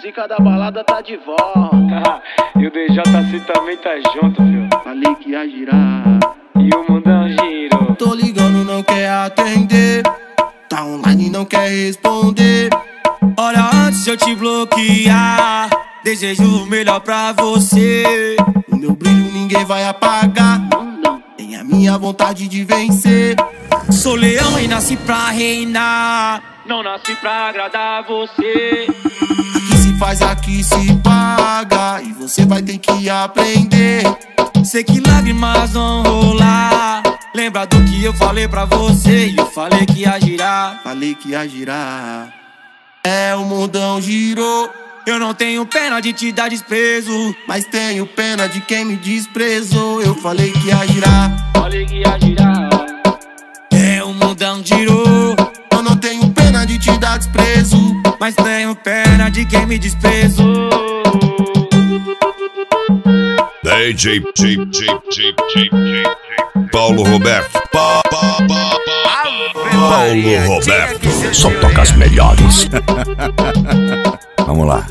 Zica da balada tá de volta. E o DJC também tá junto, viu? Falei que ia girar. E o mundão girou. Tô ligando, não quer atender. Tá online, não quer responder. Olha, antes de eu te bloquear, desejo o melhor pra você. O meu brilho ninguém vai apagar. Tem a minha vontade de vencer. Sou leão e nasci pra reinar. Não nasci pra agradar você. Aqui se faz, aqui se paga. E você vai ter que aprender. Sei que lágrimas vão rolar. Lembra do que eu falei pra você? E eu falei que ia girar. Falei que ia girar. É, o mundão girou. Eu não tenho pena de te dar desprezo, mas tenho pena de quem me desprezou. Eu falei que ia girar. Falei que ia girar. É, o mundão girou. Eu não tenho pena de te dar desprezo, mas tenho pena de quem me desprezou. DJ Paulo Roberto. Paulo Roberto. Só toca as melhores. Vamos lá.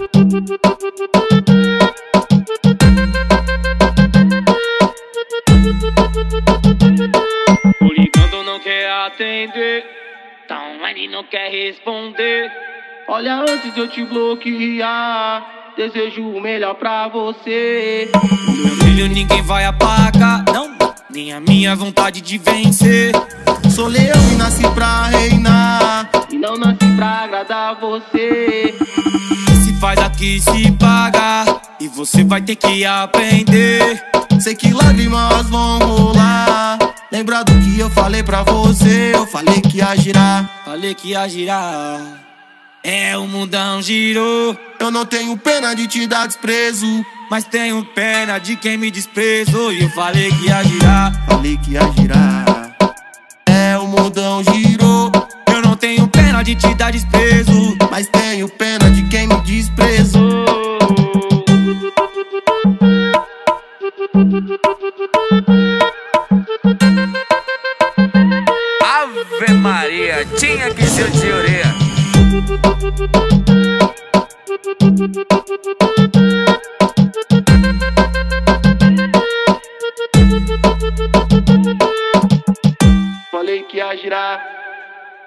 Tô ligando, não quer atender. Tá online, não quer responder. Olha, antes de eu te bloquear, desejo o melhor pra você. O meu brilho ninguém vai apagar, não, nem a minha vontade de vencer. Sou leão e nasci pra reinar. E não nasci pra agradar você. Se faz, aqui se paga. E você vai ter que aprender. Sei que lágrimas vão rolar. Lembra do que eu falei pra você? Eu falei que ia girar. Falei que ia girar. É, o mundão girou. Eu não tenho pena de te dar desprezo, mas tenho pena de quem me desprezou. E eu falei que ia girar. Falei que ia girar. É, o mundão girou. Eu não tenho pena de te dar desprezo, mas tenho pena de quem me desprezou. Ave Maria, tinha que ser de orelha.